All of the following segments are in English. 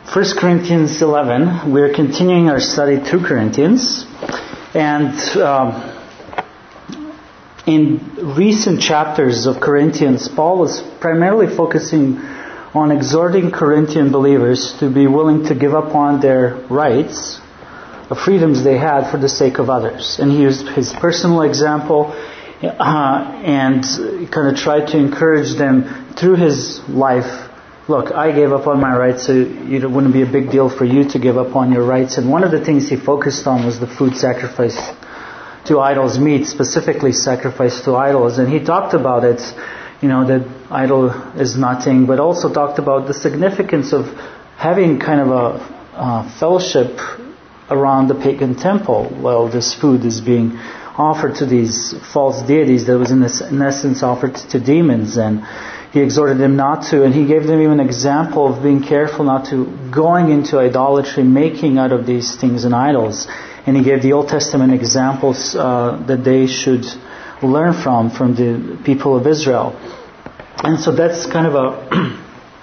1 Corinthians 11. We're continuing our study through Corinthians. And in recent chapters of Corinthians, Paul was primarily focusing on exhorting Corinthian believers to be willing to give up on their rights, the freedoms they had for the sake of others. And he used his personal example and kind of tried to encourage them through his life. Look, I gave up on my rights, so it wouldn't be a big deal for you to give up on your rights. And one of the things he focused on was the food sacrifice to idols, meat specifically sacrificed to idols. And he talked about it, that idol is nothing, but also talked about the significance of having kind of a fellowship around the pagan temple while this food is being offered to these false deities that was in essence offered to demons. And he exhorted them not to, and he gave them even an example of being careful not to going into idolatry, making out of these things an idols. And he gave the Old Testament examples that they should learn from the people of Israel. And so that's kind of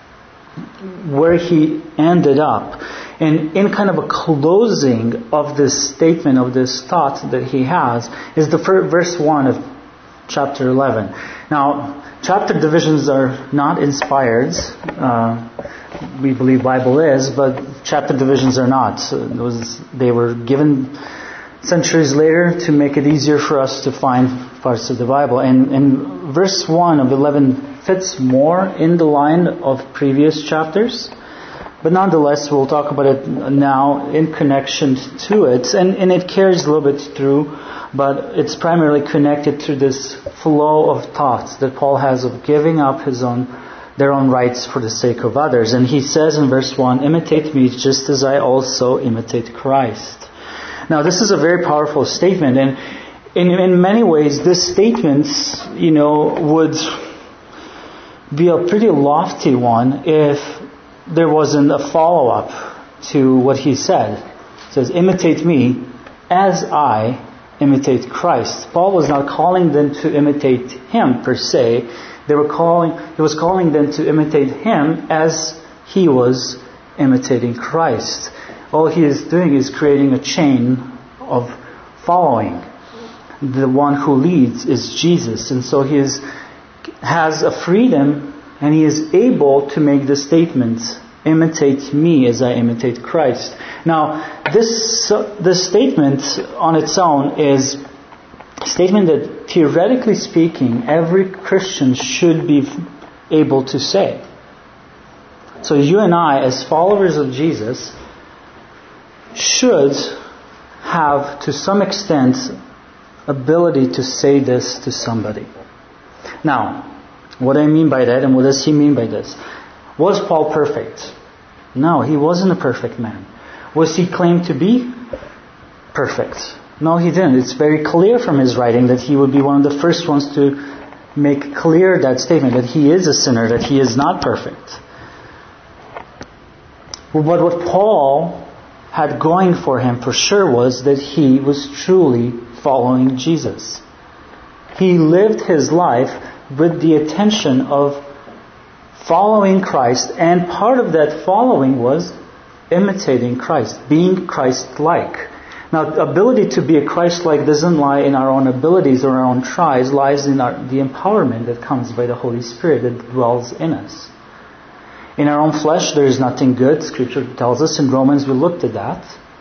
where he ended up. And in kind of a closing of this statement, of this thought that he has, is the verse 1 of chapter 11. Now, chapter divisions are not inspired. We believe Bible is, but chapter divisions are not. They were given centuries later to make it easier for us to find parts of the Bible. And verse 1 of 11 fits more in the line of previous chapters. But nonetheless, we'll talk about it now in connection to it. And it carries a little bit through, but it's primarily connected to this flow of thoughts that Paul has of giving up their own rights for the sake of others. And he says in verse 1, imitate me just as I also imitate Christ. Now, this is a very powerful statement. And in many ways, this statement, would be a pretty lofty one if there wasn't a follow-up to what he said. It says, imitate me as I imitate Christ. Paul was not calling them to imitate him per se. He was calling them to imitate him as he was imitating Christ. All he is doing is creating a chain of following. The one who leads is Jesus. And so he has a freedom, and he is able to make the statement, imitate me as I imitate Christ. Now, this statement on its own is a statement that, theoretically speaking, every Christian should be able to say. So you and I, as followers of Jesus, should have, to some extent, ability to say this to somebody. Now, what I mean by that, and what does he mean by this? Was Paul perfect? No, he wasn't a perfect man. Was he claimed to be perfect? No, he didn't. It's very clear from his writing that he would be one of the first ones to make clear that statement, that he is a sinner, that he is not perfect. But what Paul had going for him for sure was that he was truly following Jesus. He lived his life with the attention of following Christ, and part of that following was imitating Christ, being Christ-like. Now, the ability to be a Christ-like doesn't lie in our own abilities or our own tries, lies in the empowerment that comes by the Holy Spirit that dwells in us. In our own flesh, there is nothing good. Scripture tells us in Romans, we looked at that.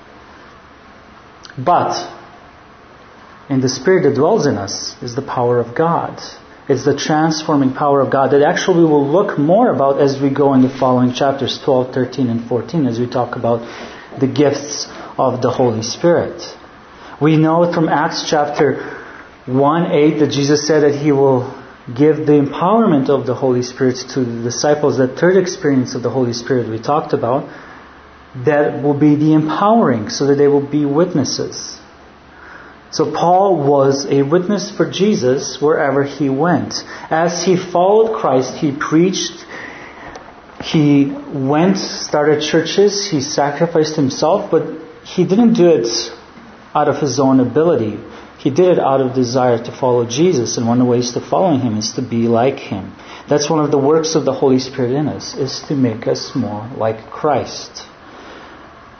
But in the Spirit that dwells in us is the power of God. It's the transforming power of God that actually we will look more about as we go in the following chapters 12, 13, and 14 as we talk about the gifts of the Holy Spirit. We know from Acts chapter 1:8 that Jesus said that He will give the empowerment of the Holy Spirit to the disciples. That third experience of the Holy Spirit we talked about, that will be the empowering so that they will be witnesses. So Paul was a witness for Jesus wherever he went. As he followed Christ, he preached, he went, started churches, he sacrificed himself, but he didn't do it out of his own ability. He did it out of desire to follow Jesus, and one of the ways to following him is to be like him. That's one of the works of the Holy Spirit in us, is to make us more like Christ.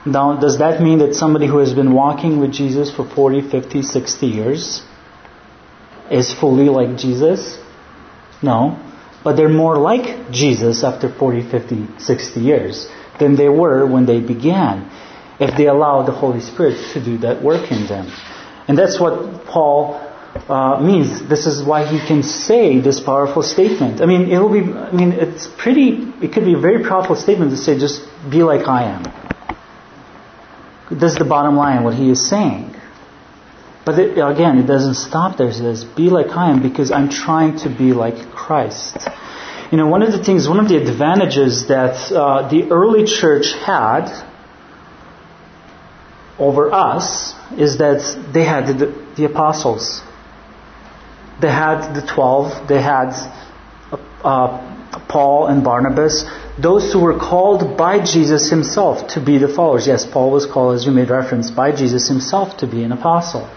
Now, does that mean that somebody who has been walking with Jesus for 40, 50, 60 years is fully like Jesus? No. But they're more like Jesus after 40, 50, 60 years than they were when they began, if they allow the Holy Spirit to do that work in them. And that's what Paul means. This is why he can say this powerful statement. It could be a very powerful statement to say, just be like I am. That's the bottom line, what he is saying. But again, it doesn't stop there. It says, be like I am, because I'm trying to be like Christ. One of the advantages that the early church had over us is that they had the apostles. They had the 12. They had Paul and Barnabas. Those who were called by Jesus himself to be the followers. Yes, Paul was called, as you made reference, by Jesus himself to be an apostle.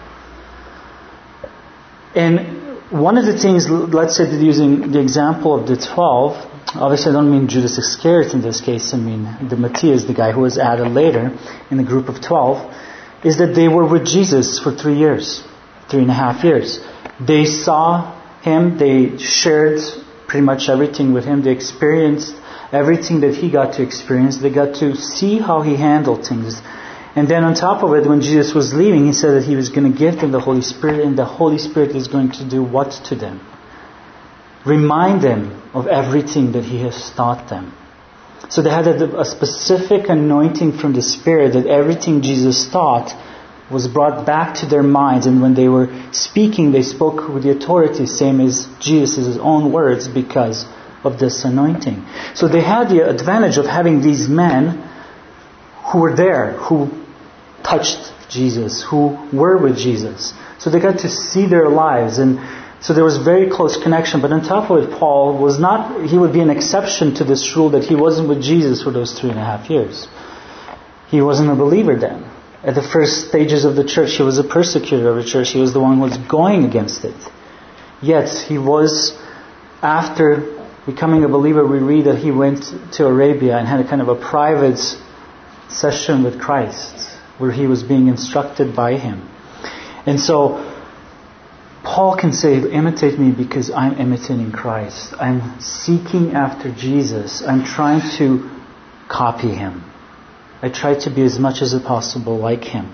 And one of the things, let's say that using the example of the 12, obviously I don't mean Judas Iscariot in this case, I mean the Matthias, the guy who was added later in the group of 12, is that they were with Jesus for 3.5 years. They saw him, they shared pretty much everything with him, they experienced everything that he got to experience, they got to see how he handled things. And then on top of it, when Jesus was leaving, he said that he was going to give them the Holy Spirit, and the Holy Spirit is going to do what to them? Remind them of everything that he has taught them. So they had a specific anointing from the Spirit that everything Jesus taught was brought back to their minds, and when they were speaking, they spoke with the authority, same as Jesus' own words, because of this anointing. So they had the advantage of having these men who were there, who touched Jesus, who were with Jesus. So they got to see their lives, and so there was very close connection. But on top of it, Paul he would be an exception to this rule that he wasn't with Jesus for those 3.5 years. He wasn't a believer then. At the first stages of the church, he was a persecutor of the church. He was the one who was going against it. Yet he was, after becoming a believer, we read that he went to Arabia and had a kind of a private session with Christ, where he was being instructed by him. And so Paul can say, imitate me because I'm imitating Christ. I'm seeking after Jesus. I'm trying to copy him. I try to be as much as possible like him.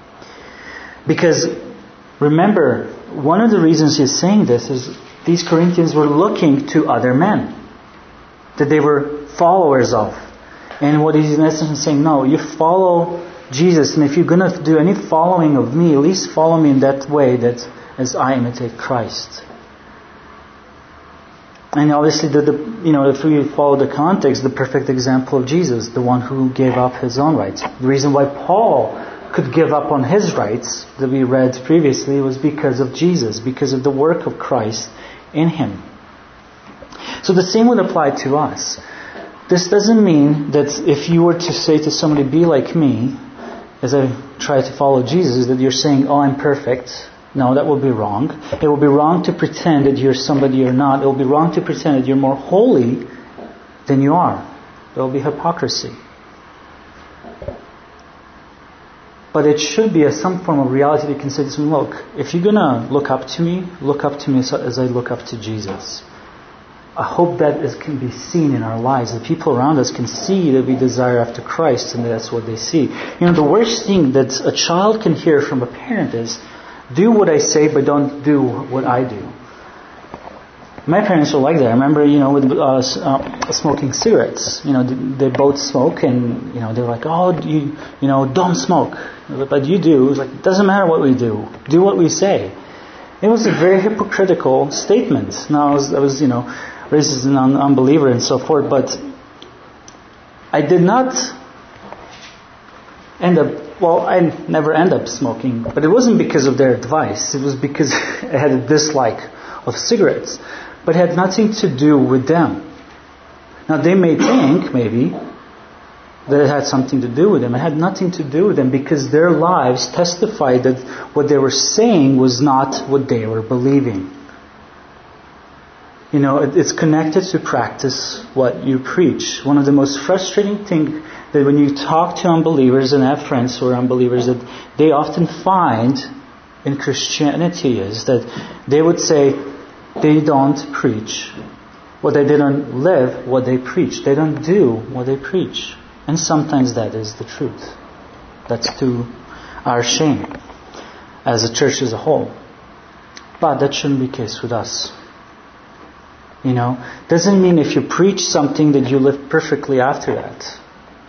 Because remember, one of the reasons he's saying this is these Corinthians were looking to other men that they were followers of. And what he's in essence saying, no, you follow Jesus, and if you're going to do any following of me, at least follow me in that way, that as I imitate Christ. And obviously, if we follow the context, the perfect example of Jesus, the one who gave up his own rights. The reason why Paul could give up on his rights that we read previously was because of Jesus, because of the work of Christ in him. So the same would apply to us. This doesn't mean that if you were to say to somebody, be like me, as I try to follow Jesus, that you're saying, oh, I'm perfect. No, that will be wrong. It will be wrong to pretend that you're somebody you're not. It will be wrong to pretend that you're more holy than you are. There will be hypocrisy. But it should be some form of reality that you can say to someone, look, if you're going to look up to me as I look up to Jesus. I hope that can be seen in our lives. The people around us can see that we desire after Christ, and that's what they see. The worst thing that a child can hear from a parent is, do what I say, but don't do what I do. My parents were like that. I remember, with smoking cigarettes. They both smoke, and they're like, "Oh, don't smoke," but you do. It's like, it doesn't matter what we do. Do what we say. It was a very hypocritical statement. Now, I was raised as an unbeliever and so forth, but I did not I never end up smoking, but it wasn't because of their advice. It was because I had a dislike of cigarettes. But it had nothing to do with them. Now they may think, maybe, that it had something to do with them. It had nothing to do with them because their lives testified that what they were saying was not what they were believing. It's connected to practice what you preach. One of the most frustrating things that when you talk to unbelievers and have friends who are unbelievers, that they often find in Christianity is that they would say they don't preach, or they don't live what they preach. They don't do what they preach. And sometimes that is the truth. That's to our shame as a church as a whole. But that shouldn't be the case with us. Doesn't mean if you preach something that you live perfectly after that.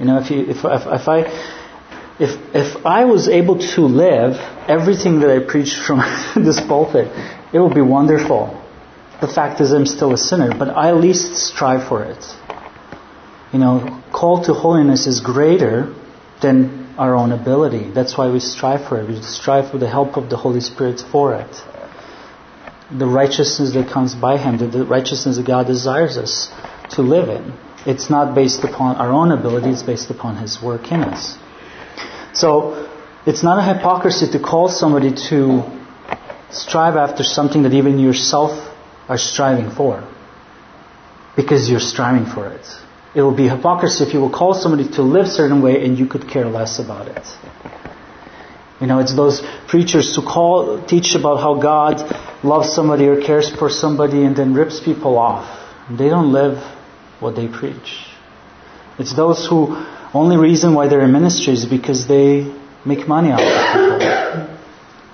If I was able to live everything that I preach from this pulpit, it would be wonderful. The fact is I'm still a sinner, but I at least strive for it. Call to holiness is greater than our own ability. That's why we strive for it. We strive for the help of the Holy Spirit for it. The righteousness that comes by Him, the righteousness that God desires us to live in. It's not based upon our own ability, it's based upon His work in us. So, it's not a hypocrisy to call somebody to strive after something that even yourself are striving for. Because you're striving for it. It will be hypocrisy if you will call somebody to live a certain way and you could care less about it. It's those preachers who teach about how God loves somebody or cares for somebody and then rips people off. They don't live what they preach. It's those who only reason why they're in ministry is because they make money out of people.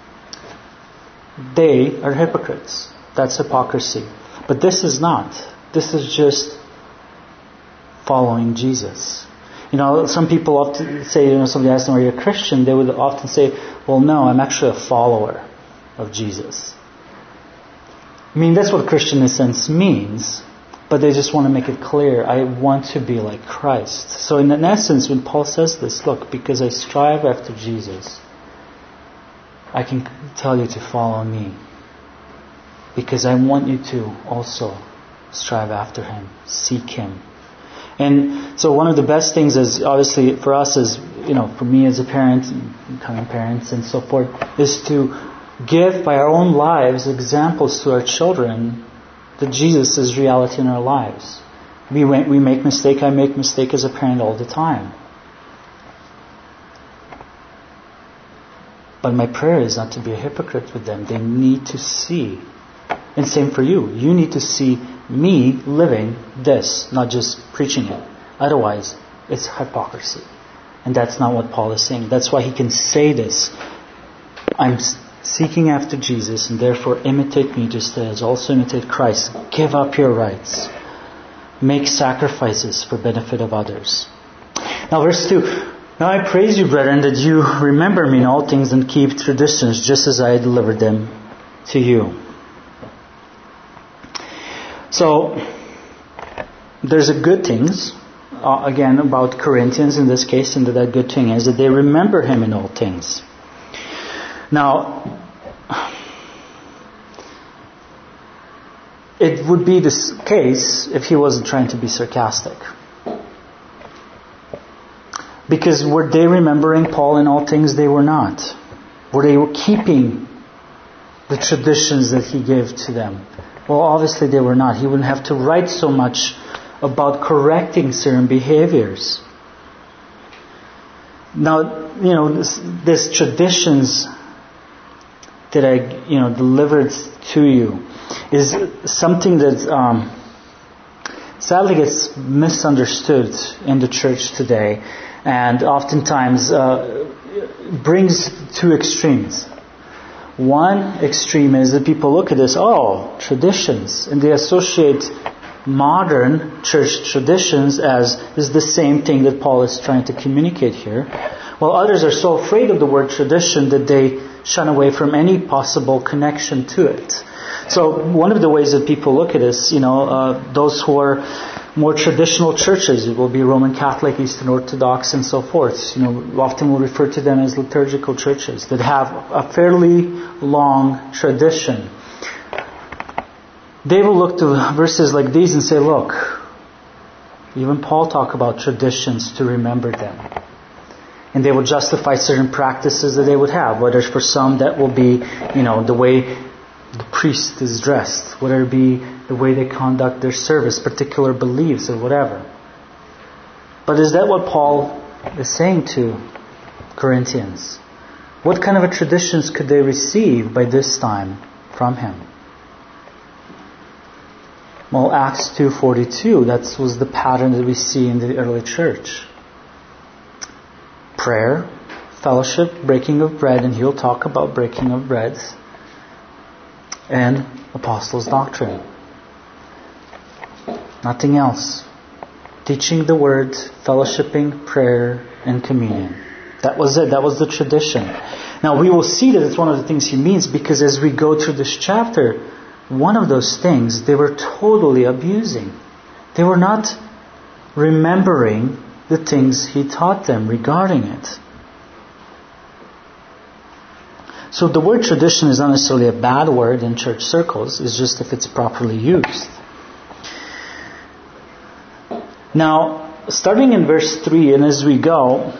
They are hypocrites. That's hypocrisy. But this is not. This is just following Jesus. Some people often say, somebody asks them, are you a Christian? They would often say, well, no, I'm actually a follower of Jesus. That's what Christian in a sense means, but they just want to make it clear, I want to be like Christ. So in essence, when Paul says this, look, because I strive after Jesus, I can tell you to follow me. Because I want you to also strive after Him, seek Him. And so one of the best things is, obviously for us as, for me as a parent, becoming parents and so forth, is to give by our own lives examples to our children that Jesus is reality in our lives. We make mistake. I make mistake as a parent all the time. But my prayer is not to be a hypocrite with them. They need to see. And same for you. You need to see me living this, not just preaching it. Otherwise, it's hypocrisy. And that's not what Paul is saying. That's why he can say this. I'm seeking after Jesus, and therefore imitate me just as also imitate Christ. Give up your rights. Make sacrifices for benefit of others. Now verse 2. Now I praise you, brethren, that you remember me in all things and keep traditions just as I delivered them to you. So, there's a good things, again, about Corinthians in this case, and that good thing is that they remember him in all things. Now, it would be this case if he wasn't trying to be sarcastic. Because were they remembering Paul in all things? They were not. Were they keeping the traditions that he gave to them? Well, obviously they were not. He wouldn't have to write so much about correcting certain behaviors. Now, this traditions that I, delivered to you is something that sadly gets misunderstood in the church today, and oftentimes brings two extremes. One extreme is that people look at this, traditions, and they associate modern church traditions as is the same thing that Paul is trying to communicate here. While others are so afraid of the word tradition that they shun away from any possible connection to it. So one of the ways that people look at this, those who are more traditional churches, it will be Roman Catholic, Eastern Orthodox, and so forth. Often we'll refer to them as liturgical churches that have a fairly long tradition. They will look to verses like these and say, look, even Paul talked about traditions to remember them. And they will justify certain practices that they would have. Whether for some that will be, the way the priest is dressed, whether it be the way they conduct their service, particular beliefs or whatever. But is that what Paul is saying to Corinthians? What kind of a traditions could they receive by this time from him? Well, Acts 2:42, that was the pattern that we see in the early church. Prayer, fellowship, breaking of bread, and he'll talk about breaking of bread, and apostles' doctrine. Nothing else. Teaching the word, fellowshipping, prayer, and communion. That was it. That was the tradition. Now we will see that it's one of the things he means, because as we go through this chapter, one of those things they were totally abusing. They were not remembering the things he taught them regarding it. So the word tradition is not necessarily a bad word in church circles. It's just if it's properly used. Now, starting in verse 3 and as we go,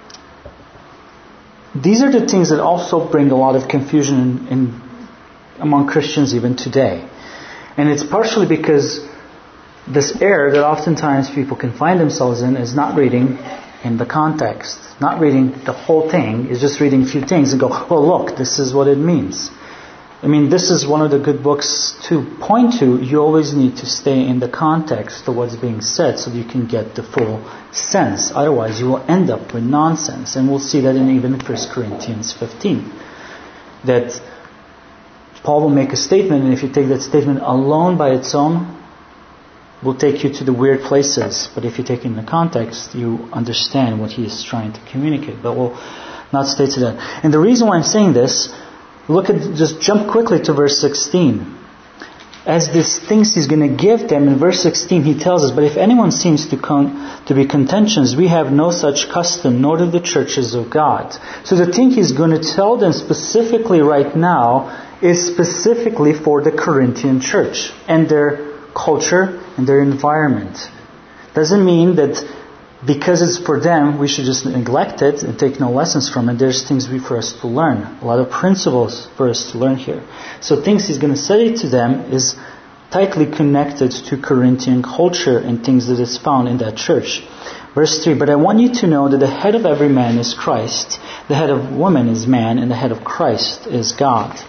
these are the things that also bring a lot of confusion among Christians even today. And it's partially because this error that oftentimes people can find themselves in is not reading in the context. Not reading the whole thing, is just reading a few things and go, oh look, this is what it means. I mean, this is one of the good books to point to. You always need to stay in the context of what's being said so that you can get the full sense. Otherwise, you will end up with nonsense. And we'll see that in even 1 Corinthians 15. That Paul will make a statement, and if you take that statement alone by its own, will take you to the weird places. But if you take it in the context, you understand what he is trying to communicate. But we'll not stay to that. And the reason why I'm saying this, just jump quickly to verse 16. As these things he's going to give them, in verse 16 he tells us, but if anyone seems to be contentious, we have no such custom, nor do the churches of God. So the thing he's going to tell them specifically right now is specifically for the Corinthian church and their culture and their environment. Doesn't mean that because it's for them we should just neglect it and take no lessons from it. There's things for us to learn, a lot of principles for us to learn here. So things he's going to say to them is tightly connected to Corinthian culture and things that is found in that church. Verse 3, but I want you to know that the head of every man is Christ, the head of woman is man, and the head of Christ is God.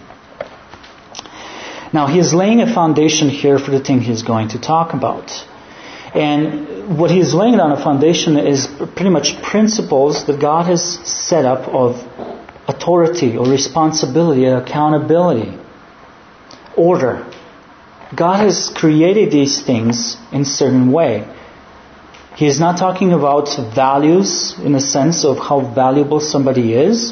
Now he is laying a foundation here for the thing he's going to talk about. And what he's laying on a foundation is pretty much principles that God has set up of authority or responsibility, accountability, order. God has created these things in a certain way. He is not talking about values in a sense of how valuable somebody is,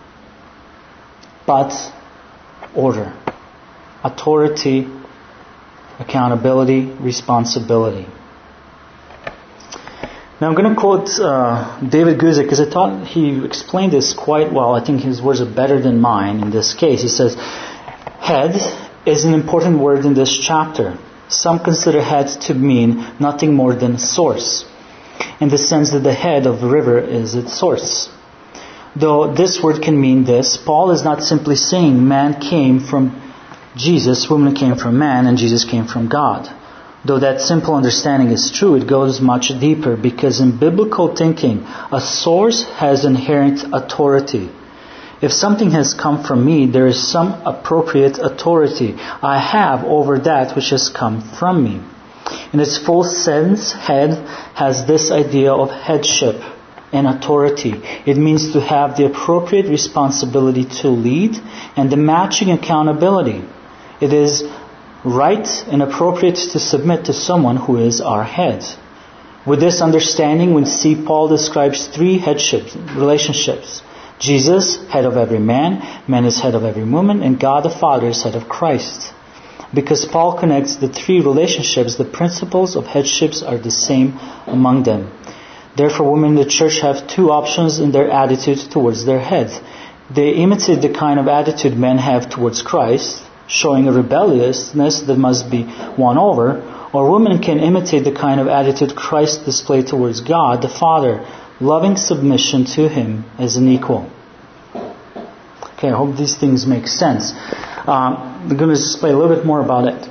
but order. Authority, accountability, responsibility. Now I'm going to quote David Guzik because I thought he explained this quite well. I think his words are better than mine in this case. He says, head is an important word in this chapter. Some consider head to mean nothing more than source, in the sense that the head of the river is its source. Though this word can mean this, Paul is not simply saying man came from Jesus, woman came from man, and Jesus came from God. Though that simple understanding is true, it goes much deeper, because in biblical thinking, a source has inherent authority. If something has come from me, there is some appropriate authority I have over that which has come from me. In its full sense, head has this idea of headship and authority. It means to have the appropriate responsibility to lead and the matching accountability. It is right and appropriate to submit to someone who is our head. With this understanding, we see Paul describes three headship relationships. Jesus, head of every man, man is head of every woman, and God the Father is head of Christ. Because Paul connects the three relationships, the principles of headships are the same among them. Therefore, women in the church have two options in their attitude towards their head. They imitate the kind of attitude men have towards Christ, showing a rebelliousness that must be won over, or women can imitate the kind of attitude Christ displayed towards God, the Father, loving submission to Him as an equal. Okay, I hope these things make sense. I'm going to display a little bit more about it.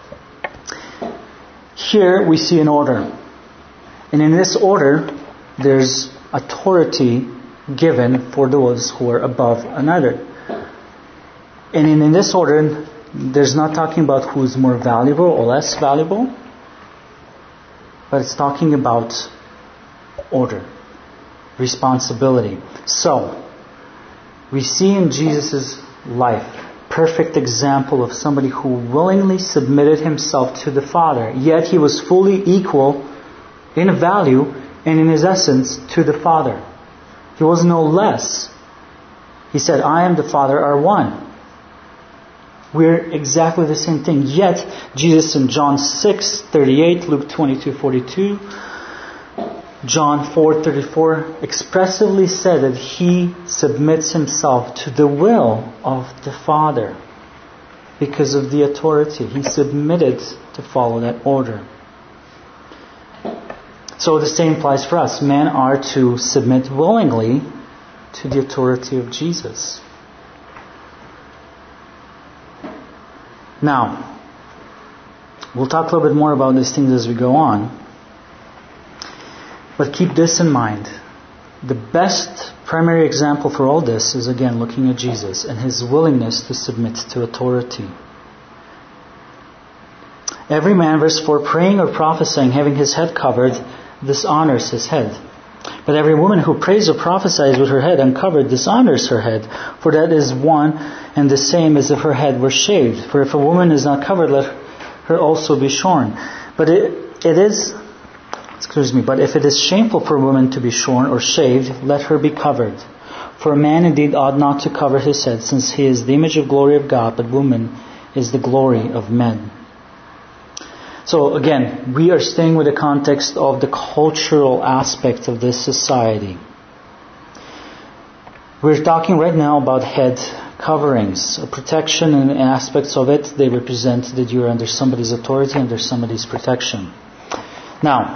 Here we see an order. And in this order, there's authority given for those who are above another. And in this order, there's not talking about who's more valuable or less valuable, but it's talking about order, responsibility. So, we see in Jesus' life, perfect example of somebody who willingly submitted himself to the Father, yet he was fully equal in value and in his essence to the Father. He was no less. He said, I and the Father are one. We're exactly the same thing. Yet, Jesus in John 6:38, Luke 22:42, John 4:34 expressively said that he submits himself to the will of the Father because of the authority. He submitted to follow that order. So the same applies for us. Men are to submit willingly to the authority of Jesus. Now, we'll talk a little bit more about these things as we go on. But keep this in mind. The best primary example for all this is, again, looking at Jesus and his willingness to submit to authority. Every man, verse 4, praying or prophesying, having his head covered, dishonors his head. But every woman who prays or prophesies with her head uncovered dishonors her head, for that is one and the same as if her head were shaved. For if a woman is not covered, let her also be shorn. But if it is shameful for a woman to be shorn or shaved, let her be covered. For a man indeed ought not to cover his head, since he is the image of glory of God, but woman is the glory of men. So again, we are staying with the context of the cultural aspect of this society. We're talking right now about head coverings, protection and aspects of it. They represent that you're under somebody's authority, under somebody's protection. Now,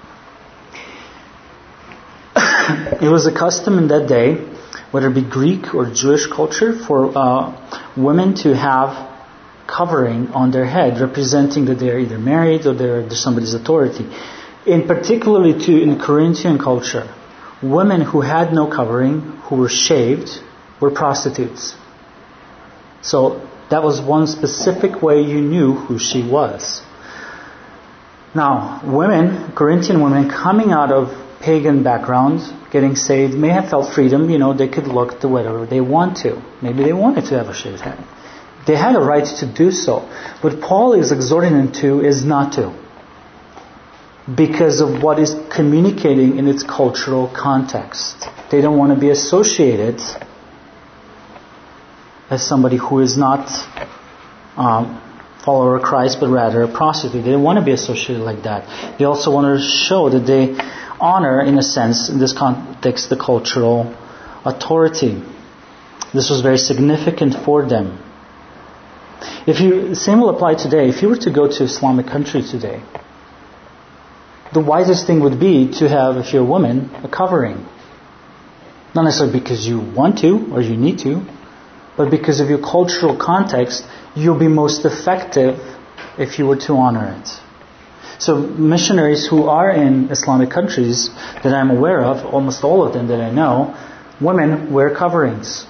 it was a custom in that day, whether it be Greek or Jewish culture, for women to have covering on their head, representing that they're either married or they're under somebody's authority. In particularly in Corinthian culture, women who had no covering, who were shaved, were prostitutes. So that was one specific way you knew who she was. Now, Corinthian women coming out of pagan backgrounds, getting saved, may have felt freedom. They could look to whatever they want to. Maybe they wanted to have a shaved head. They had a right to do so. What Paul is exhorting them to is not to, because of what is communicating in its cultural context. They don't want to be associated as somebody who is not follower of Christ, but rather a prostitute. They don't want to be associated like that. They also want to show that they honor, in a sense, in this context, the cultural authority. This was very significant for them. Same will apply today. If you were to go to Islamic country today, the wisest thing would be to have, if you're a woman, a covering. Not necessarily because you want to or you need to, but because of your cultural context, you'll be most effective if you were to honor it. So missionaries who are in Islamic countries that I'm aware of, almost all of them that I know, women wear coverings.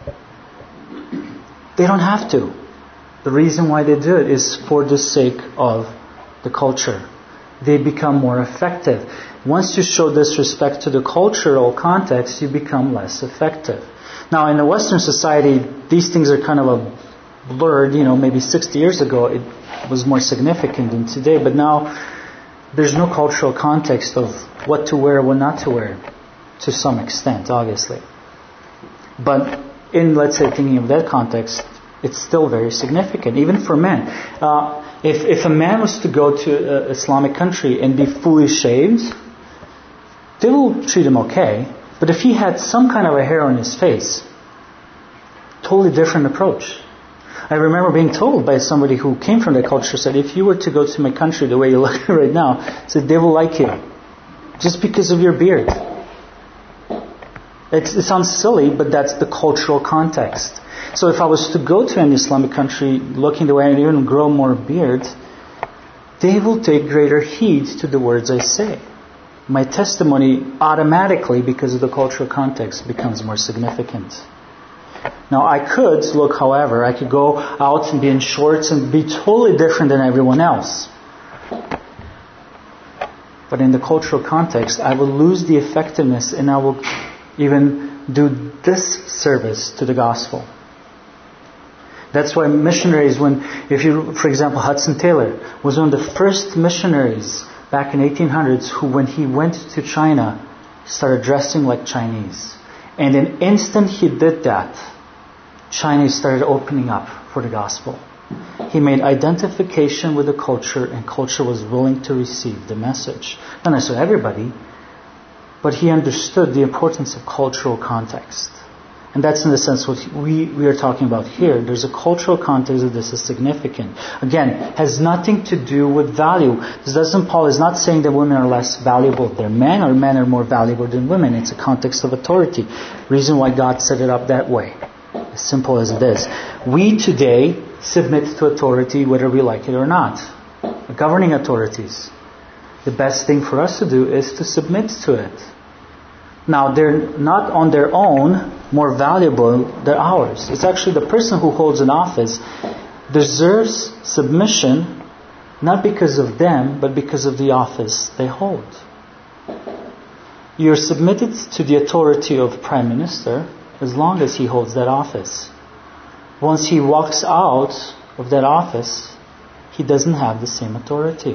They don't have to. The reason why they do it is for the sake of the culture. They become more effective. Once you show disrespect to the cultural context, you become less effective. Now, in the Western society, these things are kind of blurred. Maybe 60 years ago it was more significant than today. But now, there's no cultural context of what to wear, what not to wear, to some extent, obviously. But in, let's say, thinking of that context, it's still very significant, even for men. If a man was to go to an Islamic country and be fully shaved, they will treat him okay. But if he had some kind of a hair on his face, totally different approach. I remember being told by somebody who came from that culture, said, if you were to go to my country the way you look right now, said they will like you just because of your beard. It sounds silly, but that's the cultural context. So if I was to go to an Islamic country looking the way I even grow more beard, they will take greater heed to the words I say. My testimony automatically, because of the cultural context, becomes more significant. Now I could look, however, I could go out and be in shorts and be totally different than everyone else. But in the cultural context, I will lose the effectiveness and I will even do disservice to the gospel. That's why missionaries, for example, Hudson Taylor was one of the first missionaries back in 1800s who, when he went to China, started dressing like Chinese. And in an instant he did that, Chinese started opening up for the gospel. He made identification with the culture, and culture was willing to receive the message. Not necessarily everybody, but he understood the importance of cultural context. And that's in the sense what we are talking about here. There's a cultural context that this is significant. Again, has nothing to do with value. Paul is not saying that women are less valuable than men, or men are more valuable than women. It's a context of authority. Reason why God set it up that way. As simple as it is. We today submit to authority whether we like it or not. Governing authorities. The best thing for us to do is to submit to it. Now, they're not on their own more valuable than ours. It's actually the person who holds an office deserves submission, not because of them, but because of the office they hold. You're submitted to the authority of Prime Minister as long as he holds that office. Once he walks out of that office, he doesn't have the same authority.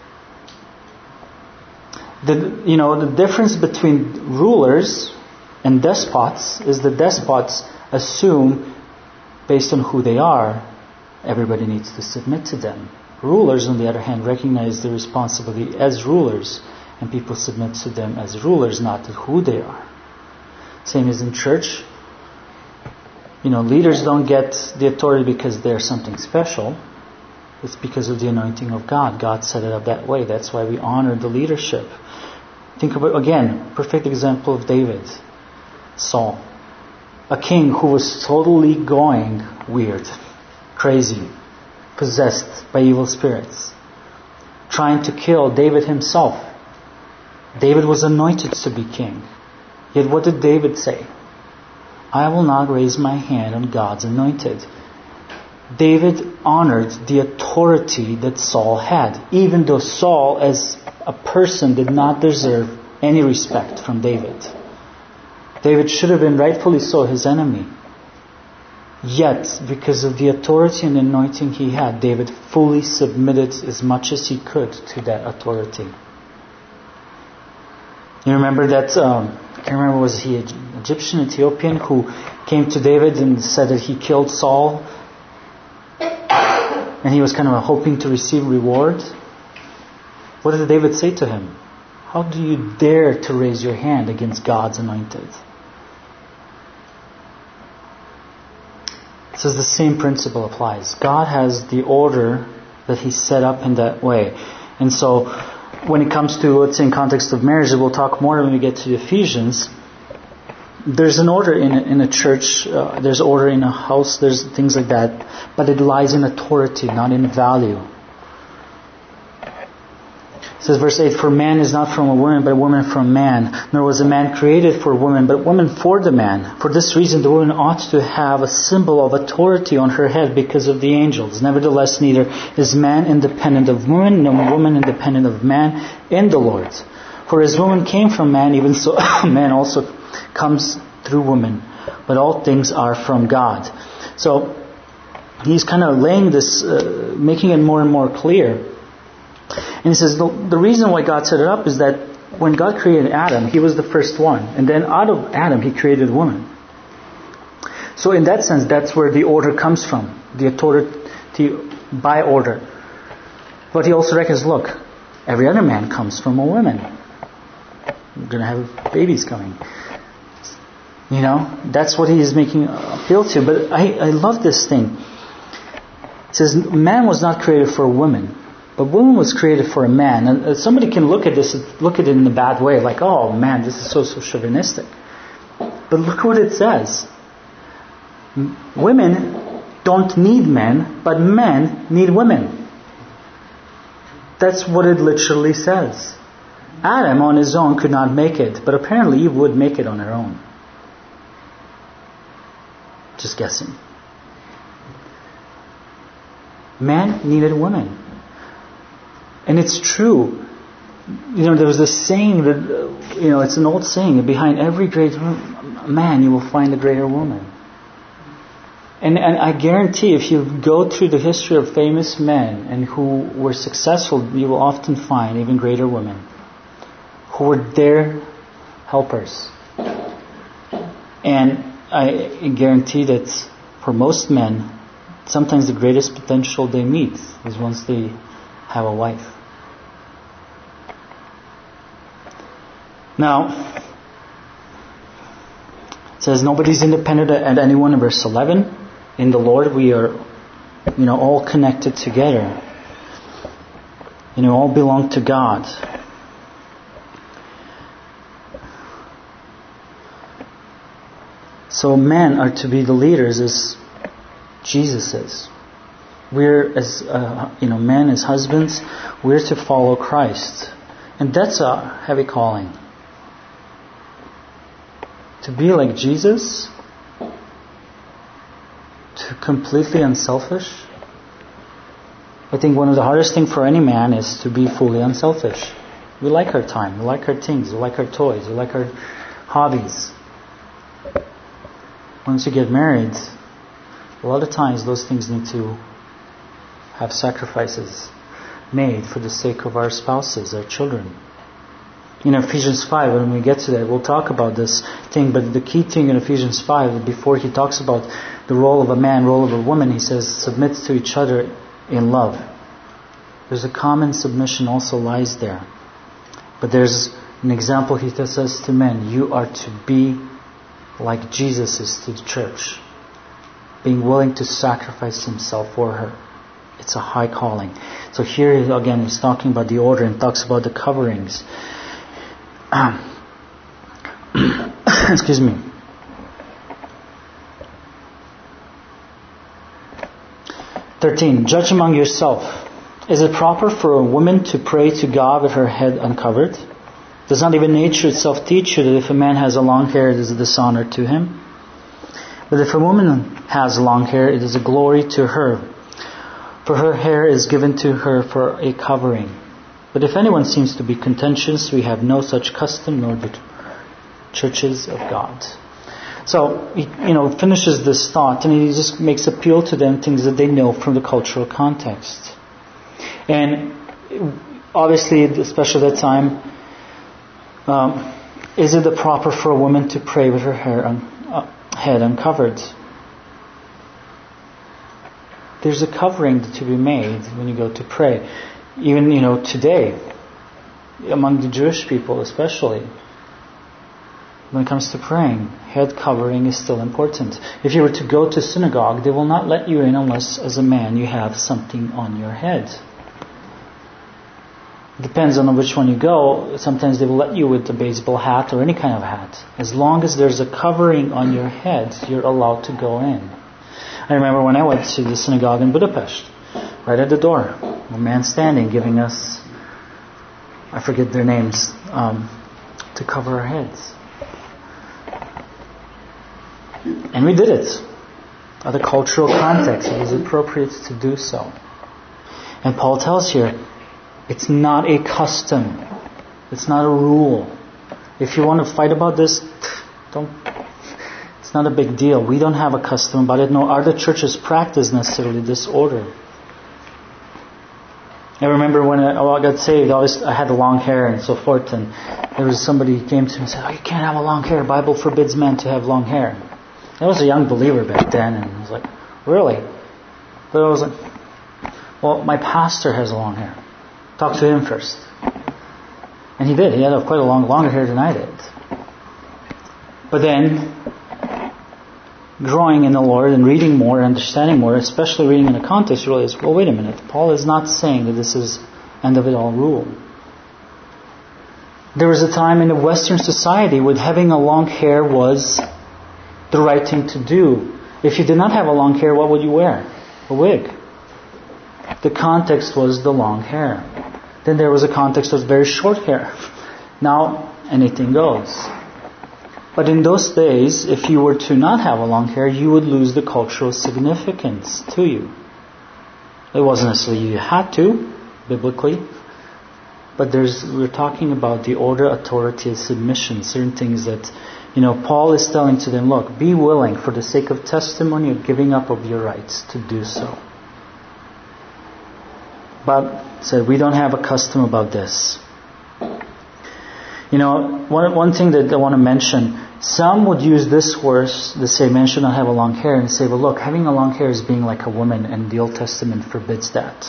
The difference between rulers and despots is the despots assume, based on who they are, everybody needs to submit to them. Rulers, on the other hand, recognize their responsibility as rulers, and people submit to them as rulers, not to who they are. Same as in church. Leaders don't get the authority because they're something special. It's because of the anointing of God. God set it up that way. That's why we honor the leadership. Think about, again, perfect example of David. Saul. A king who was totally going weird, crazy, possessed by evil spirits, trying to kill David himself. David was anointed to be king. Yet what did David say? I will not raise my hand on God's anointed. David honored the authority that Saul had, even though Saul as a person did not deserve any respect from David. David should have been rightfully so his enemy. Yet, because of the authority and anointing he had, David fully submitted as much as he could to that authority. You remember that, I can't remember, was he an Egyptian, Ethiopian, who came to David and said that he killed Saul, and he was kind of hoping to receive reward? What did David say to him? How do you dare to raise your hand against God's anointed? It says the same principle applies. God has the order that He set up in that way. And so, when it comes to, let's say in context of marriage, we'll talk more when we get to Ephesians. There's an order in a church, there's order in a house, there's things like that, but it lies in authority, not in value. It says verse 8, for man is not from a woman, but a woman from man. Nor was a man created for a woman, but woman for the man. For this reason the woman ought to have a symbol of authority on her head because of the angels. Nevertheless, neither is man independent of woman, nor woman independent of man in the Lord. For as woman came from man, even so man also comes through woman. But all things are from God. So he's kind of laying this, making it more and more clear. And he says the reason why God set it up is that when God created Adam, he was the first one. And then out of Adam, he created woman. So in that sense, that's where the order comes from. The authority by order. But he also reckons, look, every other man comes from a woman. We're going to have babies coming. That's what he is making appeal to. But I love this thing. It says, man was not created for a woman. But woman was created for a man. And somebody can look at this, look at it in a bad way, like, oh man, this is so chauvinistic. But look what it says. Women don't need men, but men need women. That's what it literally says. Adam on his own could not make it, but apparently Eve would make it on her own. Just guessing. Men needed women. And it's true. There was this saying that, it's an old saying, behind every great man you will find a greater woman. And I guarantee if you go through the history of famous men and who were successful, you will often find even greater women who were their helpers. And I guarantee that for most men, sometimes the greatest potential they meet is once they have a wife. Now, it says nobody's independent at anyone in verse 11. In the Lord we are, all connected together. All belong to God. So men are to be the leaders as Jesus is. We're as men as husbands, we're to follow Christ, and that's a heavy calling. To be like Jesus, to completely unselfish. I think one of the hardest things for any man is to be fully unselfish. We like our time, we like our things, we like our toys, we like our hobbies. Once you get married, a lot of times those things need to have sacrifices made for the sake of our spouses, our children. In Ephesians 5, when we get to that, we'll talk about this thing, but the key thing in Ephesians 5, before he talks about the role of a man, role of a woman, he says, submit to each other in love. There's a common submission also lies there. But there's an example he says to men, you are to be like Jesus is to the church, being willing to sacrifice himself for her. It's a high calling. So here again he's talking about the order and talks about the coverings. Excuse me. (13) Judge among yourself. Is it proper for a woman to pray to God with her head uncovered? Does not even nature itself teach you that if a man has a long hair, it is a dishonor to him? But if a woman has long hair, it is a glory to her, for her hair is given to her for a covering. But if anyone seems to be contentious, we have no such custom, nor the churches of God. So, he finishes this thought, and he just makes appeal to them, things that they know from the cultural context. And obviously, especially at that time, is it proper for a woman to pray with her head uncovered? There's a covering to be made when you go to pray. Even, today, among the Jewish people especially, when it comes to praying, head covering is still important. If you were to go to synagogue, they will not let you in unless, as a man, you have something on your head. It depends on which one you go. Sometimes they will let you with a baseball hat or any kind of hat. As long as there's a covering on your head, you're allowed to go in. I remember when I went to the synagogue in Budapest, right at the door, a man standing giving us, I forget their names, to cover our heads. And we did it. Other cultural context, it was appropriate to do so. And Paul tells here, it's not a custom. It's not a rule. If you want to fight about this, it's not a big deal. We don't have a custom about it, nor are the churches practice necessarily this order. I remember when I got saved, I had long hair and so forth, and there was somebody who came to me and said, you can't have a long hair. The Bible forbids men to have long hair. I was a young believer back then, and I was like, really? But I was like, well, my pastor has long hair. Talk to him first. And he did. He had quite a longer hair than I did. But then, growing in the Lord and reading more, understanding more, especially reading in the context, you realize, well, wait a minute. Paul is not saying that this is end of it all rule. There was a time in a Western society when having a long hair was the right thing to do. If you did not have a long hair, what would you wear? A wig. The context was the long hair. Then there was a context of very short hair. Now, anything goes. But in those days, if you were to not have a long hair, you would lose the cultural significance to you. It wasn't necessarily you had to, biblically. But we're talking about the order, authority, and submission. Certain things that, Paul is telling to them, look, be willing for the sake of testimony of giving up of your rights to do so. But said we don't have a custom about this. One thing that I want to mention, some would use this verse to say men should not have a long hair and say, well look, having a long hair is being like a woman and the Old Testament forbids that.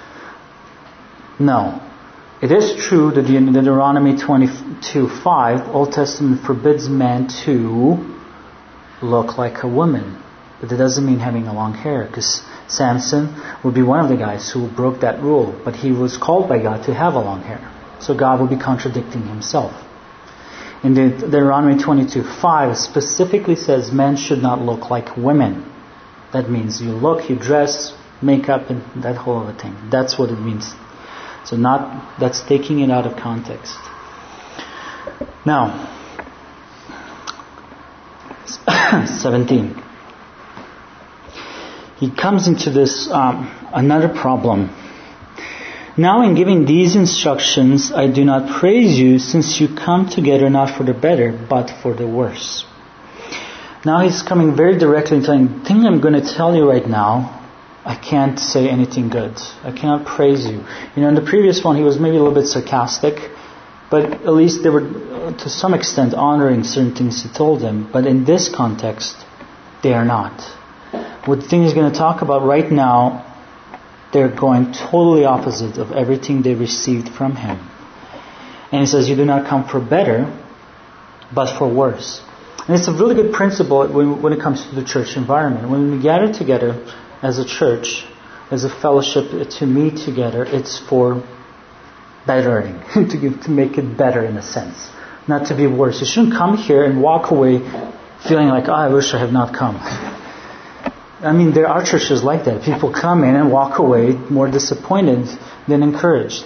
No. It is true that in Deuteronomy 22:5, Old Testament forbids man to look like a woman. But that doesn't mean having a long hair, because Samson would be one of the guys who broke that rule. But he was called by God to have a long hair. So God would be contradicting himself. In Deuteronomy 22:5 specifically says men should not look like women. That means you look, you dress, makeup, and that whole other thing. That's what it means. So that's taking it out of context. Now, 17. He comes into this another problem. Now in giving these instructions, I do not praise you, since you come together not for the better, but for the worse. Now he's coming very directly and telling, the thing I'm going to tell you right now, I can't say anything good. I cannot praise you. In the previous one, he was maybe a little bit sarcastic, but at least they were, to some extent, honoring certain things he told them. But in this context, they are not. What the thing he's going to talk about right now, they're going totally opposite of everything they received from him. And he says, you do not come for better, but for worse. And it's a really good principle when it comes to the church environment. When we gather together as a church, as a fellowship, to meet together, it's for bettering, to make it better in a sense, not to be worse. You shouldn't come here and walk away feeling like, I wish I had not come. I mean, there are churches like that. People come in and walk away more disappointed than encouraged.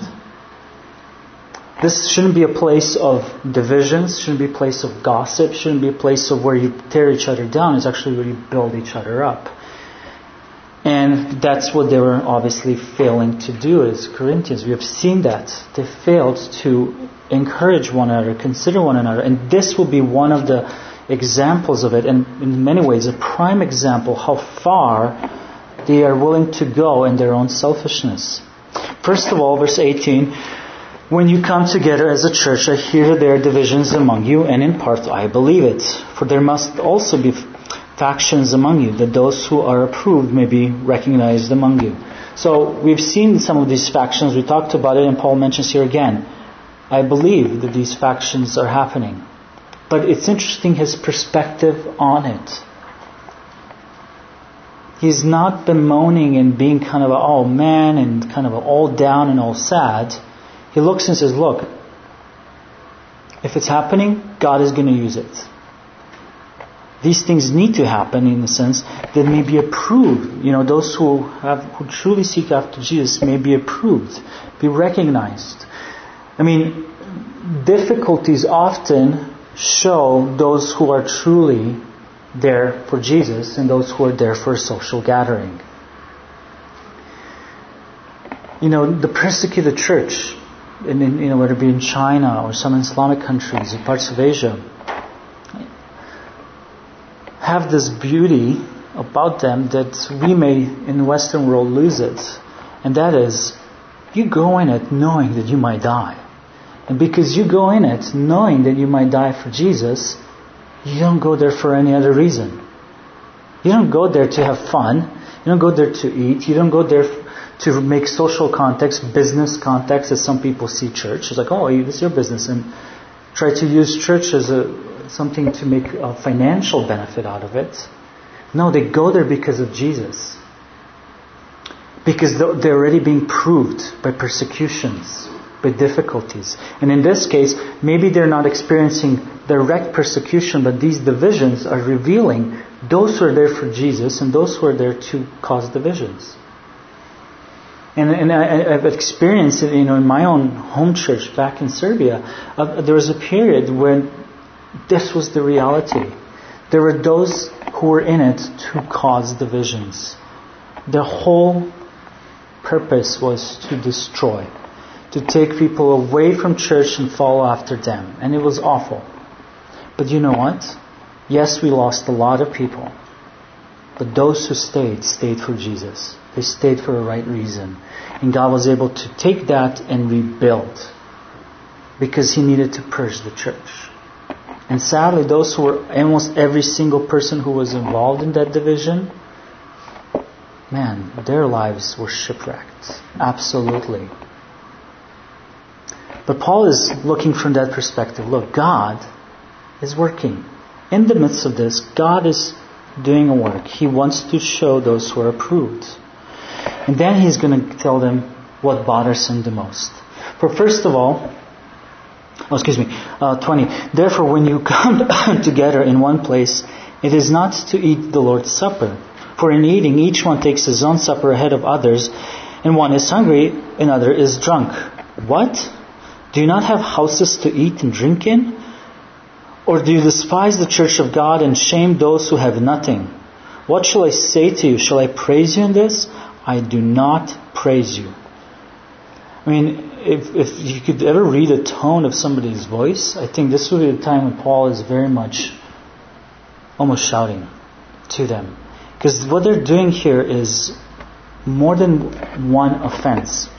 This shouldn't be a place of divisions, shouldn't be a place of gossip, shouldn't be a place of where you tear each other down. It's actually where you build each other up. And that's what they were obviously failing to do as Corinthians. We have seen that. They failed to encourage one another, consider one another. And this will be one of the examples of it, and in many ways a prime example how far they are willing to go in their own selfishness. First of all, verse 18, when you come together as a church, I hear that there are divisions among you, and in part I believe it. For there must also be factions among you, that those who are approved may be recognized among you. So we've seen some of these factions, we talked about it, and Paul mentions here again, I believe that these factions are happening. But it's interesting his perspective on it. He's not bemoaning and being kind of oh man and kind of all down and all sad. He looks and says, look, if it's happening, God is going to use it. These things need to happen in the sense that may be approved. Those who truly seek after Jesus may be approved, be recognized. I mean, difficulties often show those who are truly there for Jesus and those who are there for a social gathering. The persecuted church, whether it be in China or some Islamic countries or parts of Asia, have this beauty about them that we may in the Western world lose it. And that is, you go in it knowing that you might die. And because you go in it knowing that you might die for Jesus, you don't go there for any other reason. You don't go there to have fun. You don't go there to eat. You don't go there to make social context, business context, as some people see church. It's like, oh, this is your business. And try to use church as something to make a financial benefit out of it. No, they go there because of Jesus. Because they're already being proved by persecutions. by difficulties. And in this case, maybe they're not experiencing direct persecution, but these divisions are revealing those who are there for Jesus and those who are there to cause divisions. And I've experienced it, in my own home church back in Serbia. There was a period when this was the reality. There were those who were in it to cause divisions. The whole purpose was to destroy, to take people away from church and follow after them. And it was awful. But you know what? Yes, we lost a lot of people. But those who stayed for Jesus. They stayed for a right reason. And God was able to take that and rebuild. Because He needed to purge the church. And sadly, those who were, almost every single person who was involved in that division, man, their lives were shipwrecked. Absolutely. But Paul is looking from that perspective. Look, God is working. In the midst of this, God is doing a work. He wants to show those who are approved. And then He's going to tell them what bothers Him the most. For first of all, 20. Therefore, when you come together in one place, it is not to eat the Lord's Supper. For in eating, each one takes his own supper ahead of others, and one is hungry, another is drunk. What? Do you not have houses to eat and drink in? Or do you despise the church of God and shame those who have nothing? What shall I say to you? Shall I praise you in this? I do not praise you. I mean, if you could ever read the tone of somebody's voice, I think this would be the time when Paul is very much almost shouting to them. Because what they're doing here is more than one offense.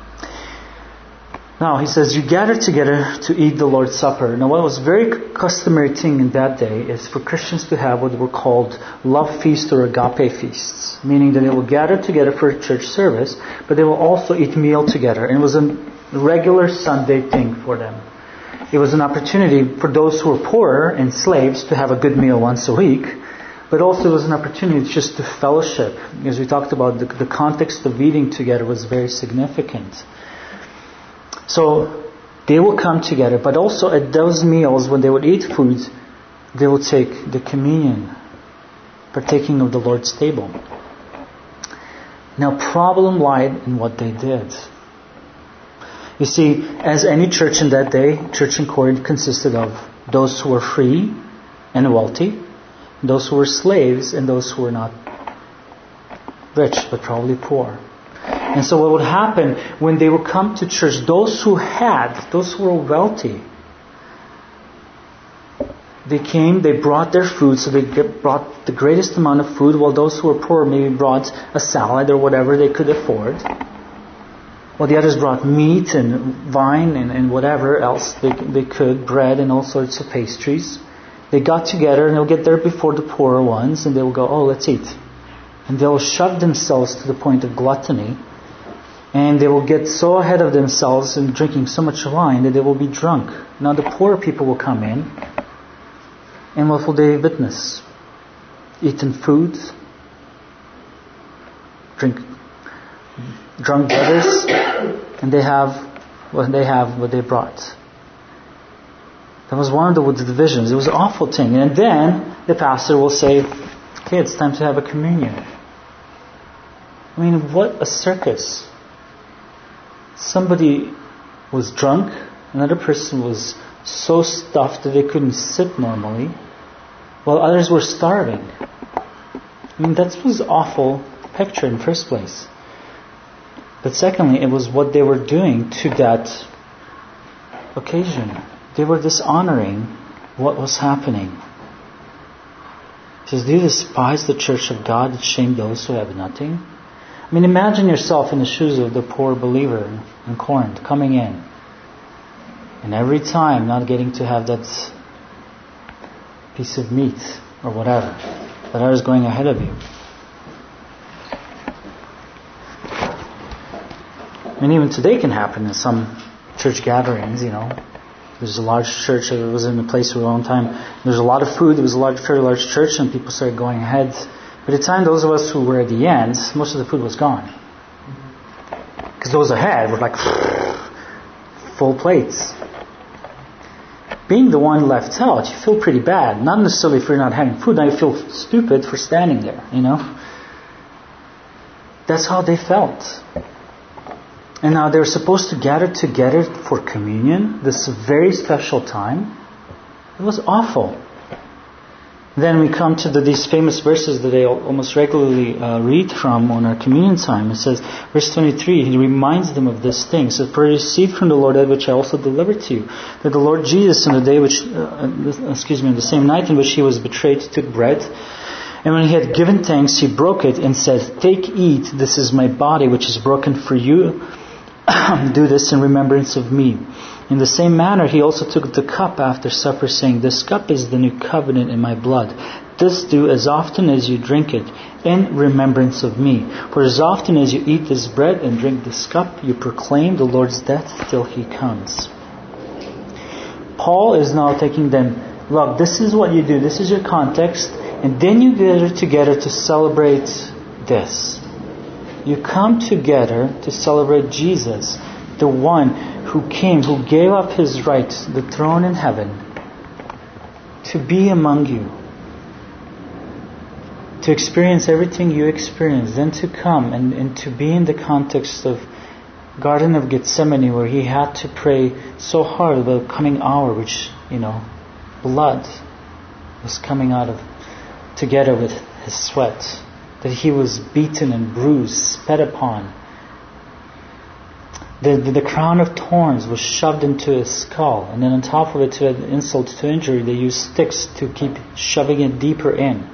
Now, he says, you gather together to eat the Lord's Supper. Now, what was a very customary thing in that day is for Christians to have what were called love feasts or agape feasts. Meaning that they will gather together for a church service, but they will also eat meal together. And it was a regular Sunday thing for them. It was an opportunity for those who were poorer and slaves to have a good meal once a week. But also it was an opportunity just to fellowship. As we talked about, the context of eating together was very significant. So they will come together, but also at those meals when they would eat food, they will take the communion, partaking of the Lord's table. Now, problem lied in what they did. You see, as any church in that day, church in Corinth consisted of those who were free and wealthy, those who were slaves, and those who were not rich, but probably poor. And so what would happen when they would come to church, those who were wealthy, they came, they brought their food, so they brought the greatest amount of food, while those who were poor maybe brought a salad or whatever they could afford. While the others brought meat and wine and whatever else they could, bread and all sorts of pastries. They got together and they'll get there before the poorer ones and they will go, oh, let's eat. And they'll shove themselves to the point of gluttony. And they will get so ahead of themselves in drinking so much wine that they will be drunk. Now the poor people will come in. And what will they witness? Eaten food. Drunk brothers. And they have what they brought. That was one of the divisions. It was an awful thing. And then the pastor will say, okay, it's time to have a communion. I mean, what a circus. Somebody was drunk, another person was so stuffed that they couldn't sit normally, while others were starving. I mean, that was an awful picture in the first place. But secondly, it was what they were doing to that occasion. They were dishonoring what was happening. He says, do you despise the church of God and shame those who have nothing? I mean, imagine yourself in the shoes of the poor believer in Corinth coming in. And every time not getting to have that piece of meat or whatever. That others going ahead of you. I mean, even today can happen in some church gatherings, you know. There's a large church. I was in a place for a long time. There's a lot of food. There was a fairly large church, and people started going ahead. By the time those of us who were at the end, most of the food was gone. Because those ahead were like full plates. Being the one left out, you feel pretty bad. Not necessarily for not having food, now you feel stupid for standing there, That's how they felt. And now they were supposed to gather together for communion, this very special time. It was awful. Then we come to these famous verses that I almost regularly read from on our communion time. It says, verse 23, he reminds them of this thing. It says, for I received from the Lord that which I also delivered to you, that the Lord Jesus, on the same night in which he was betrayed, took bread. And when he had given thanks, he broke it and said, take, eat, this is my body which is broken for you. Do this in remembrance of me. In the same manner, he also took the cup after supper, saying, this cup is the new covenant in my blood. This do as often as you drink it, in remembrance of me. For as often as you eat this bread and drink this cup, you proclaim the Lord's death till he comes. Paul is now taking them, look, this is what you do, this is your context, and then you gather together to celebrate this. You come together to celebrate Jesus, the one who came, who gave up his right, the throne in heaven, to be among you, to experience everything you experienced, then to come and to be in the context of Garden of Gethsemane, where he had to pray so hard about the coming hour, which, blood was coming out of, together with his sweat, that he was beaten and bruised, spat upon. The crown of thorns was shoved into his skull, and then on top of it, to add insult to injury, they used sticks to keep shoving it deeper in.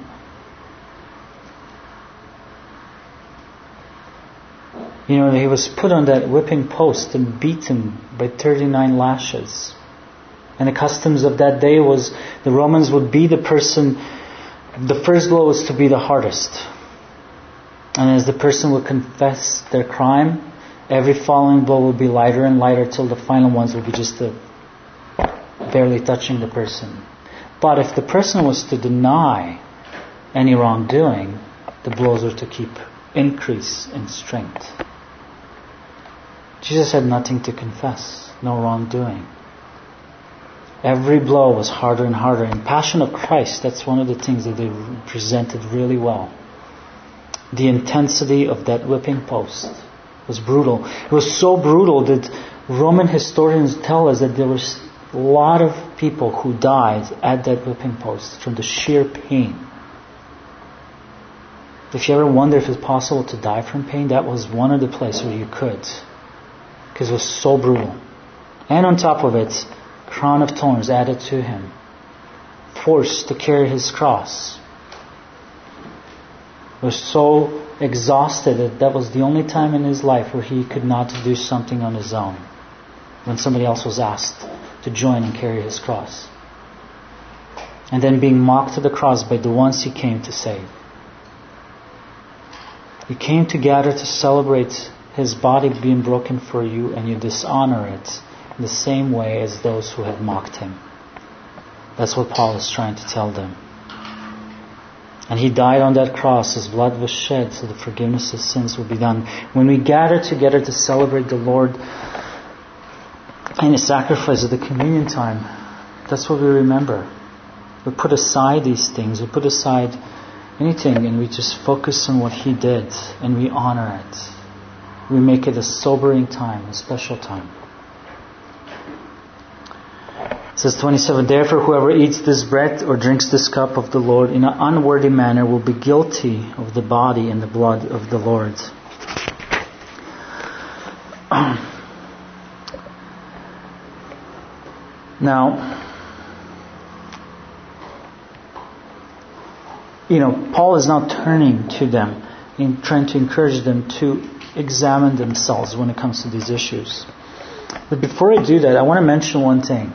He was put on that whipping post and beaten by 39 lashes. And the customs of that day was the Romans would beat the person, the first blow was to be the hardest. And as the person would confess their crime, every following blow will be lighter and lighter till the final ones will be just barely touching the person. But if the person was to deny any wrongdoing, the blows were to keep increase in strength. Jesus had nothing to confess, no wrongdoing. Every blow was harder and harder. In Passion of Christ, that's one of the things that they presented really well. The intensity of that whipping post was brutal. It was so brutal that Roman historians tell us that there was a lot of people who died at that whipping post from the sheer pain. If you ever wonder if it's possible to die from pain, that was one of the places where you could. Because it was so brutal. And on top of it, crown of thorns added to him. Forced to carry his cross. Was so exhausted that was the only time in his life where he could not do something on his own, when somebody else was asked to join and carry his cross. And then being mocked to the cross by the ones he came to save. He came together to celebrate his body being broken for you, and you dishonor it in the same way as those who had mocked him. That's what Paul is trying to tell them. And he died on that cross. His blood was shed so the forgiveness of sins will be done. When we gather together to celebrate the Lord and His sacrifice at the communion time, that's what we remember. We put aside these things. We put aside anything and we just focus on what He did and we honor it. We make it a sobering time, a special time. It says 27, therefore whoever eats this bread or drinks this cup of the Lord in an unworthy manner will be guilty of the body and the blood of the Lord. Now, Paul is now turning to them in trying to encourage them to examine themselves when it comes to these issues. But before I do that, I want to mention one thing.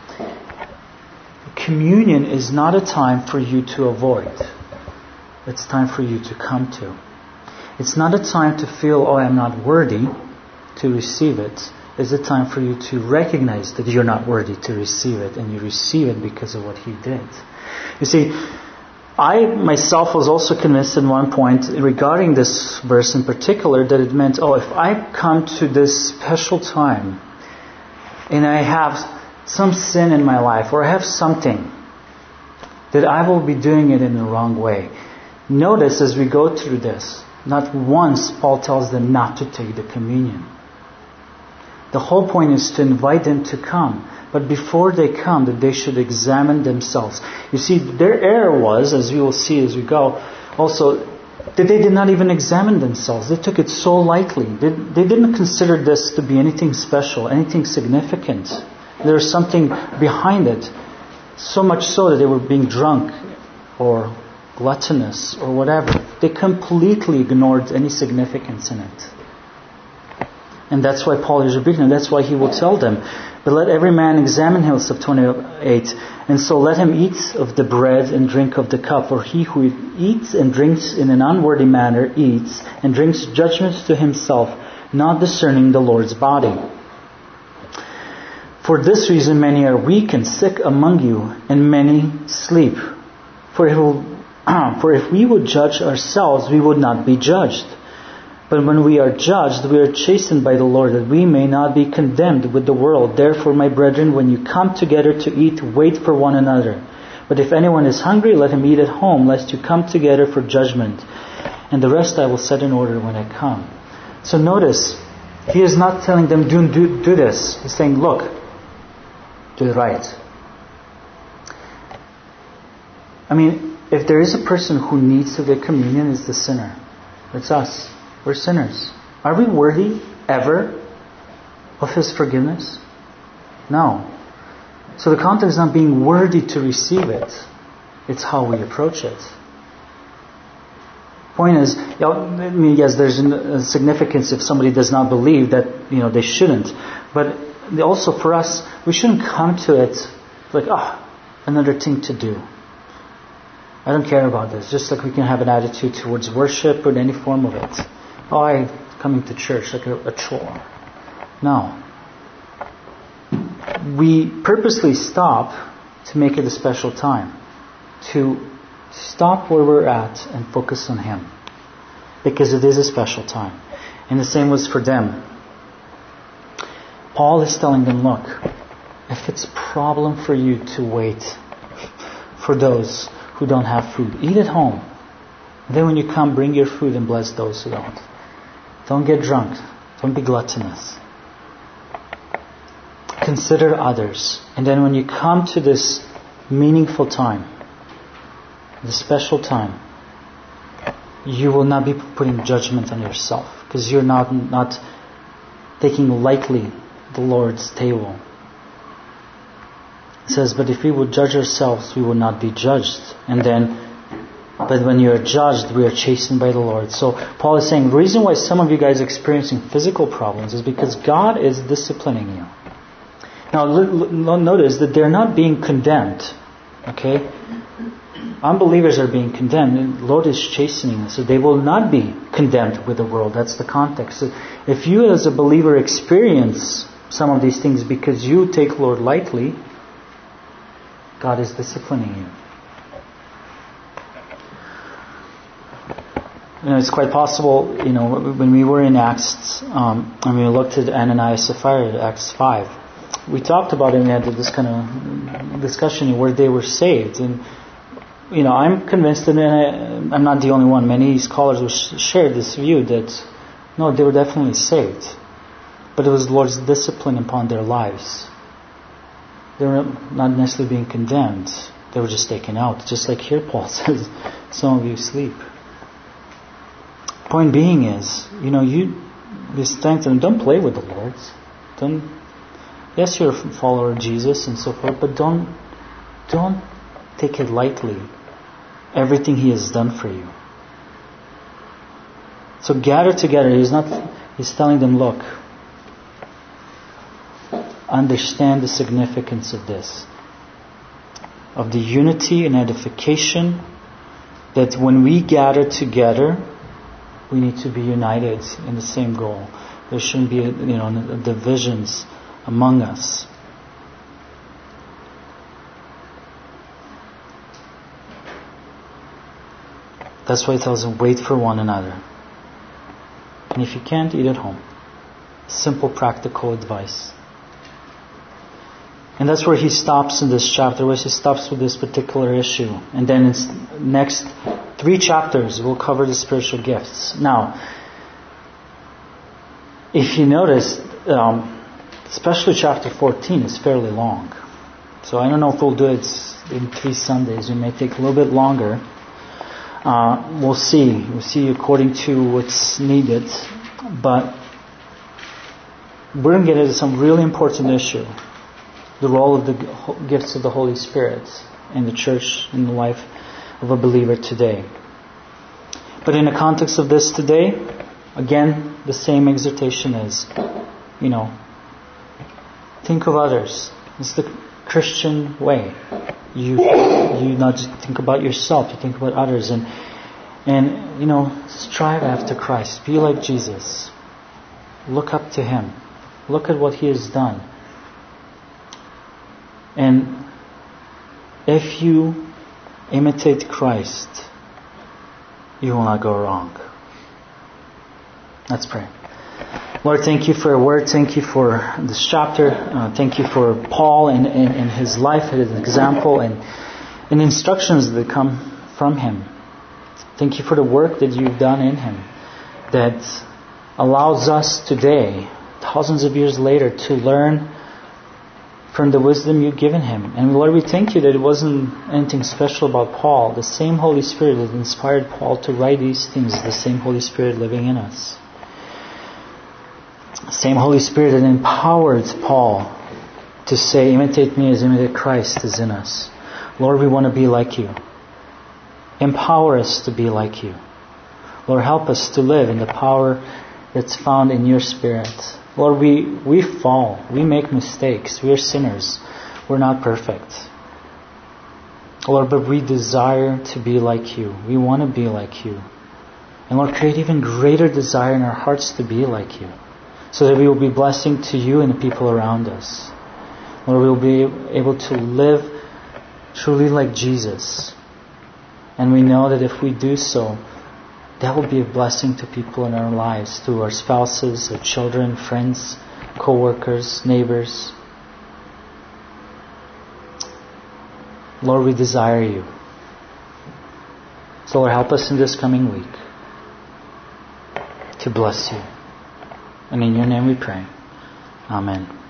Communion is not a time for you to avoid. It's time for you to come to. It's not a time to feel, I'm not worthy to receive it. It's a time for you to recognize that you're not worthy to receive it, and you receive it because of what He did. You see, I myself was also convinced at one point regarding this verse in particular that it meant, if I come to this special time and I have some sin in my life, or I have something, that I will be doing it in the wrong way. Notice as we go through this, not once Paul tells them not to take the communion. The whole point is to invite them to come. But before they come, that they should examine themselves. You see, their error was, as we will see as we go, also, that they did not even examine themselves. They took it so lightly. They didn't consider this to be anything special, anything significant. There was something behind it. So much so that they were being drunk or gluttonous or whatever. They completely ignored any significance in it. And that's why Paul is rebuking them. That's why he will tell them, but let every man examine himself, 28. And so let him eat of the bread and drink of the cup. For he who eats and drinks in an unworthy manner eats and drinks judgment to himself, not discerning the Lord's body. For this reason many are weak and sick among you, and many sleep. For if we would judge ourselves, we would not be judged. But when we are judged, we are chastened by the Lord, that we may not be condemned with the world. Therefore, my brethren, when you come together to eat, wait for one another. But if anyone is hungry, let him eat at home, lest you come together for judgment. And the rest I will set in order when I come. So notice, he is not telling them, do this. He's saying, look, do it right. I mean, if there is a person who needs to get communion, it's the sinner. It's us. We're sinners. Are we worthy ever of His forgiveness? No. So the context is not being worthy to receive it. It's how we approach it. Point is, I mean, yes, there's a significance if somebody does not believe that, they shouldn't. But also for us, we shouldn't come to it like, another thing to do. I don't care about this. Just like we can have an attitude towards worship or any form of it. I'm coming to church like a chore. No. We purposely stop to make it a special time. To stop where we're at and focus on Him. Because it is a special time. And the same was for them. Paul is telling them, look, if it's a problem for you to wait for those who don't have food, eat at home. Then when you come, bring your food and bless those who don't. Don't get drunk. Don't be gluttonous. Consider others. And then when you come to this meaningful time, this special time, you will not be putting judgment on yourself. Because you're not taking lightly the Lord's table. It says, but if we would judge ourselves, we will not be judged. And then, but when you are judged, we are chastened by the Lord. So Paul is saying, the reason why some of you guys are experiencing physical problems is because God is disciplining you. Now notice that they're not being condemned. Okay? Unbelievers are being condemned. And the Lord is chastening them. So they will not be condemned with the world. That's the context. So if you as a believer experience some of these things because you take Lord lightly, God is disciplining you. It's quite possible, when we were in Acts, and we looked at Ananias and Sapphira, Acts 5, we talked about it and we had this kind of discussion where they were saved. And, I'm convinced, and I'm not the only one, many scholars shared this view that, no, they were definitely saved. But it was the Lord's discipline upon their lives. They were not necessarily being condemned. They were just taken out. Just like here Paul says, some of you sleep. Point being is, you be strengthened. Don't play with the Lord. Yes, you're a follower of Jesus and so forth, but don't take it lightly. Everything He has done for you. So gather together. He's telling them, look, understand the significance of this. Of the unity and edification, that when we gather together, we need to be united in the same goal. There shouldn't be divisions among us. That's why He tells them, wait for one another. And if you can't, eat at home. Simple, practical advice. And that's where he stops in this chapter, where he stops with this particular issue. And then in next 3 chapters, we'll cover the spiritual gifts. Now, if you notice, especially chapter 14 is fairly long. So I don't know if we'll do it in 3 Sundays. It may take a little bit longer. We'll see. We'll see according to what's needed. But we're going to get into some really important issue. The role of the gifts of the Holy Spirit in the church, in the life of a believer today. But in the context of this today, again, the same exhortation is, think of others. It's the Christian way. You not just think about yourself, you think about others, and strive after Christ. Be like Jesus. Look up to Him. Look at what He has done. And if you imitate Christ, you will not go wrong. Let's pray. Lord, thank you for your word. Thank you for this chapter. Thank you for Paul and his life, his example, and instructions that come from him. Thank you for the work that you've done in him that allows us today, thousands of years later, to learn from the wisdom you've given him. And Lord, we thank you that it wasn't anything special about Paul. The same Holy Spirit that inspired Paul to write these things is the same Holy Spirit living in us. The same Holy Spirit that empowered Paul to say, imitate me as imitate Christ is in us. Lord, we want to be like you. Empower us to be like you. Lord, help us to live in the power that's found in your Spirit. Lord, we fall. We make mistakes. We are sinners. We're not perfect. Lord, but we desire to be like you. We want to be like you. And Lord, create even greater desire in our hearts to be like you, so that we will be blessing to you and the people around us. Lord, we will be able to live truly like Jesus. And we know that if we do so, that will be a blessing to people in our lives, to our spouses, our children, friends, co-workers, neighbors. Lord, we desire you. So Lord, help us in this coming week to bless you. And in your name we pray. Amen.